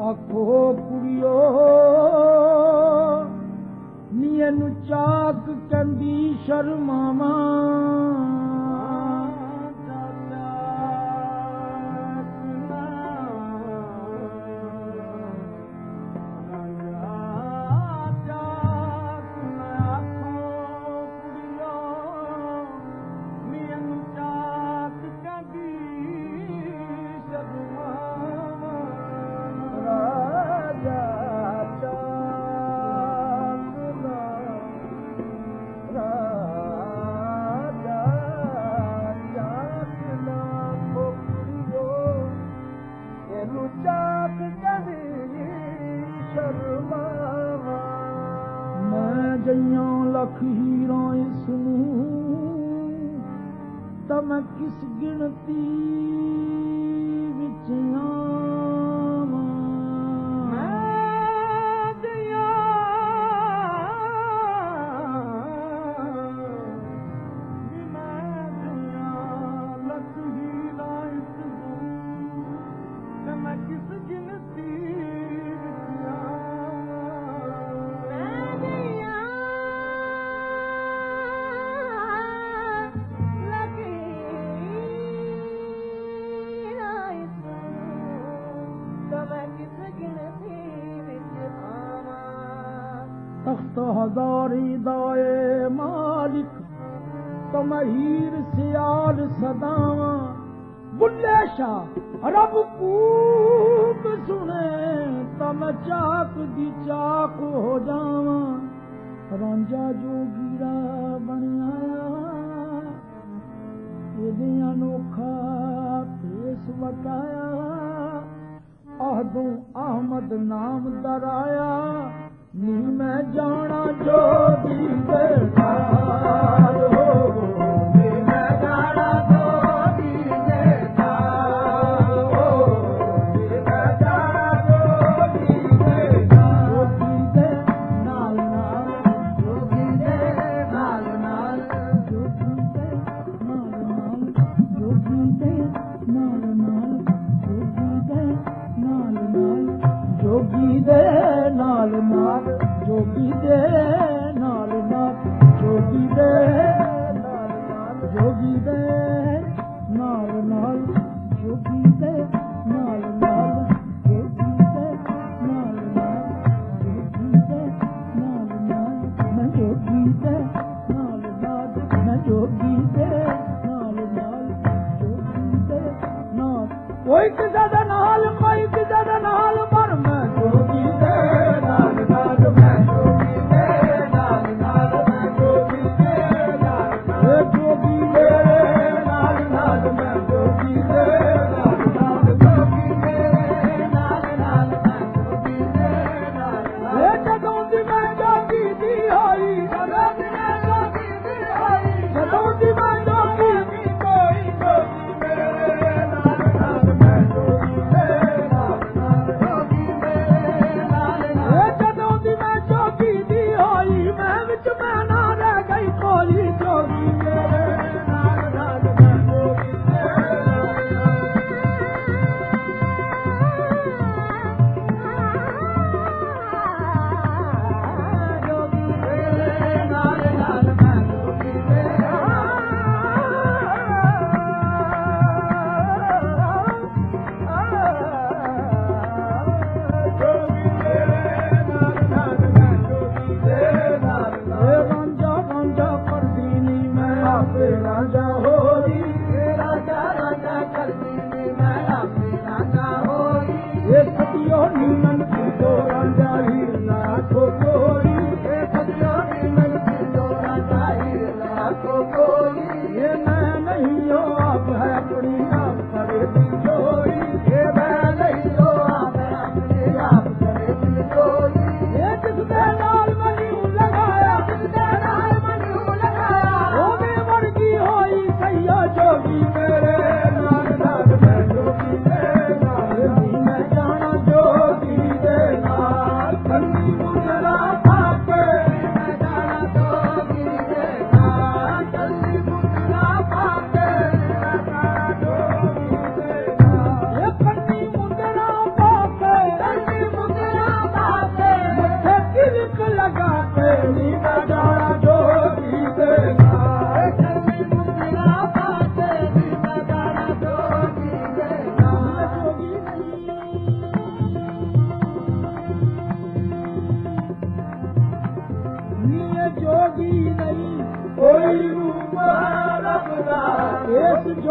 ਆਖੋ ਕੁੜੀਓ ਨੀਏ ਨੂੰ ਚਾਕ ਕੰਦੀ ਸ਼ਰਮਾਵਾਂ ਲੱਖ ਹੀਰਾਂ ਇਸ ਨੂੰ ਤਾਂ ਮੈਂ ਕਿਸ ਗਿਣਤੀ ਵਿੱਚ ਆਵਾਂ ਮੈਂ ਦਿਆਂ ਲੱਖ ਹੀਰਾਂ ਇਸ ਨੂੰ ਤਾਂ ਮੈਂ ਕਿਸ ਗਿਣਤੀ तख्त हजारी दाए मालिक तमहीर सियाल सदावा बुल्ले शाह रब कूब सुने तम चाक दी चाक हो जावा रांझा जोगीरा बन आया ये अनोखा पेश वटाया आहदों अहमद नाम दराया नी मैं जाना जोगी बेकार हो नी मैं जाना जोगी बेकार हो नी मैं जाना जोगी बेकार जोगी दे नाल नाल जोगी दे नाल नाल जोगी दे नाल नाल जोगी दे नाल नाल जोगी दे नाल नाल जोगी दे नाल नाल जोगी दे नाल नाल जोगी दे नाल नाल जोगी दे नाल नाल जोगी दे नाल नाल जोगी दे नाल नाल मैं जोगी दे नाल नाल मैं जोगी दे नाल नाल जोगी दे नाल कोई किसी दे नाल कोई किसी दे नाल पर मैं जोगी दे नाल नाल मैं जोगी दे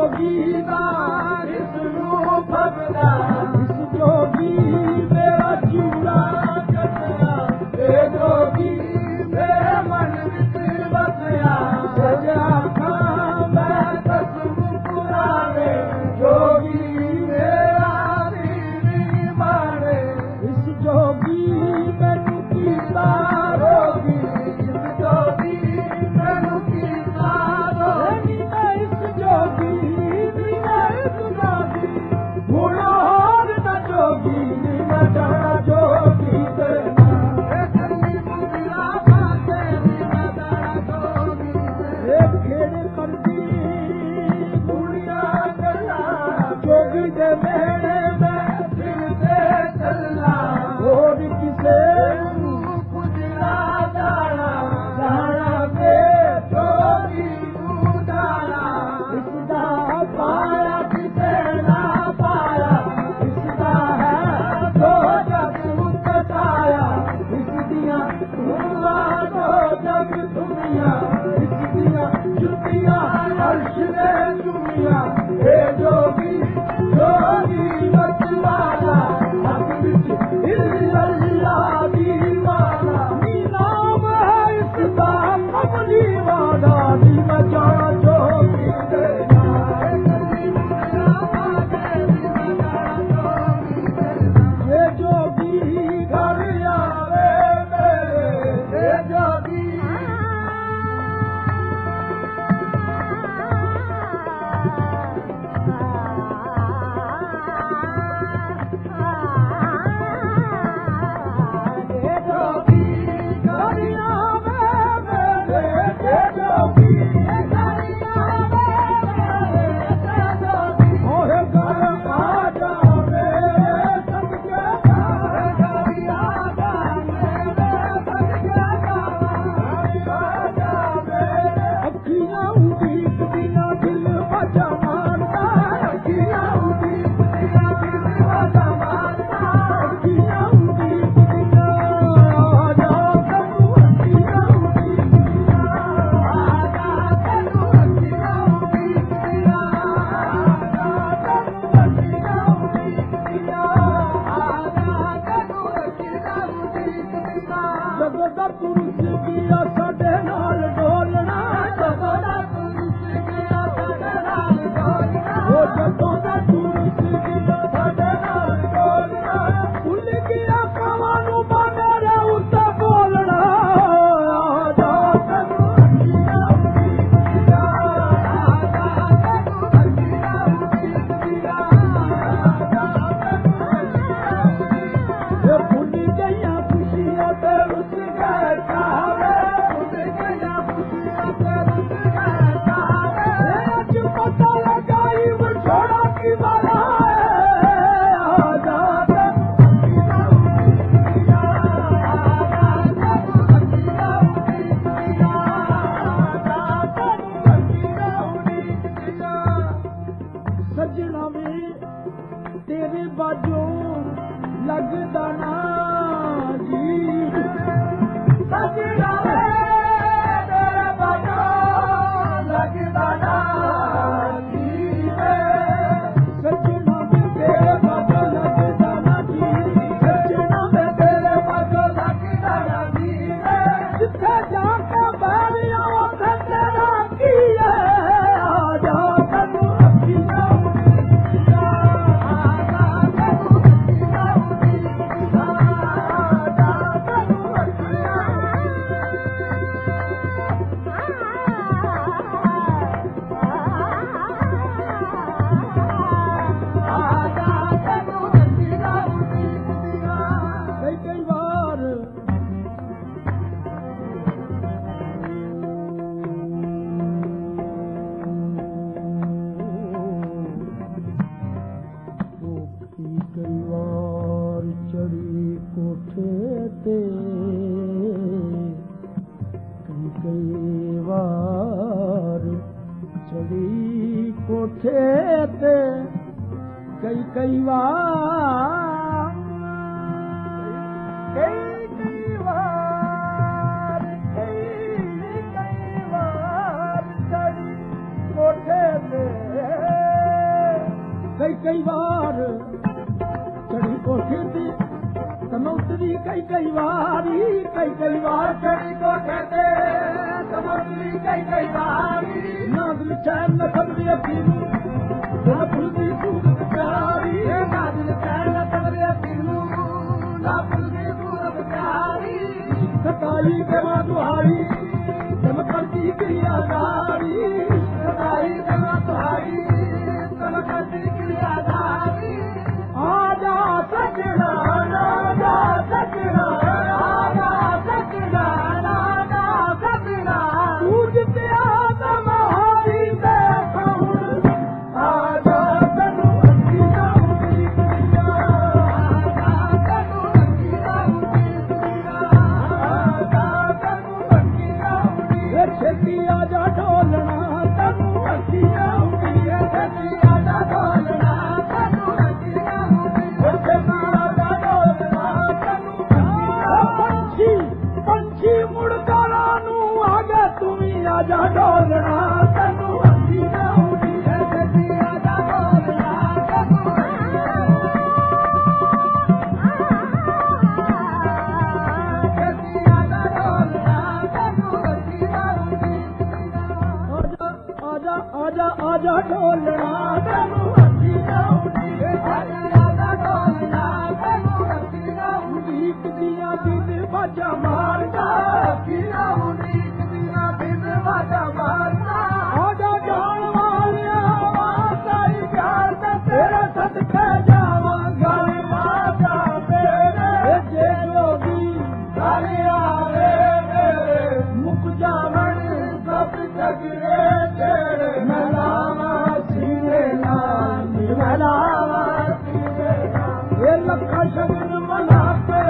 ਜੋਗੀਦਾਰ ਇਸ ਨੂੰ ਫਬਦਾ ਇਸ ਜੋਗੀ ਮੇਰਾ ਚੂੜਾ ਕੱਟਿਆ ਇਹ ਜੋਗੀ ਮੇਰੇ ਮਨ ਵਿੱਚ ਵਸਿਆ ਸਜਾ ਖਾਂ ਮੈਂ ਕਸਮ ਪੁਰਾਣੇ ਜੋਗੀ ਮੇਰਾ ਦੀਨੀ ਮਾਣੇ ਇਸ ਜੋਗੀ ਮੈਨੂੰ ਕੀਤਾ ਰੋਗੀ ਇਸ ਜੋਗੀ ਮੈਨੂੰ ਕੀਤਾ ਰੋਗੀ ਇਸ ਜੋਗੀ ਕਈ ਵਾਰ ਚੜੀ ਕੋਠੇ ਤੇ सताई कई बार चढ़ी को कहते समझली कई बारी नाज़िल चैन न समझी अखीरू ना भुलदी सूरत प्यारी नाज़िल चैन न समझी अखीरू ना भुलदी सूरत प्यारी सताई के मां दुहाई तम करती क्रियादारी सताई के मां दुहाई तम करती क्रियादारी आजा सजना आजा सजना आजा सजना आजा सजना तुझसे आदम हारी देखा हूँ आजा तनु अंकिता उठी आजा तनु अंकिता उठी आजा तनु अंकिता उठी छेती आजा ढोलना तनु अंकिता उठी छेती आजा ढोलना तनु अंकिता पंछी मुड़कारा नू आगे तुम्हें आजा ढोलना तनु हंसी ना उठी आजा ढोलना तनु आजा ढोलना तनु हंसी ना उठी आजा आजा आजा ढोलना तनु हंसी ना उठी बाजा मारता किया उम्मीद दिया बिन बाजा मारता आजा जान वालिया वाता ही प्यार से तेरा सदके जावा गाली माता तेरे जे जोगी गालिया रे मुख जावन सब जगरे तेरे मलावा सीने लाल मलावा सीने लाल ये लखा शब्द मना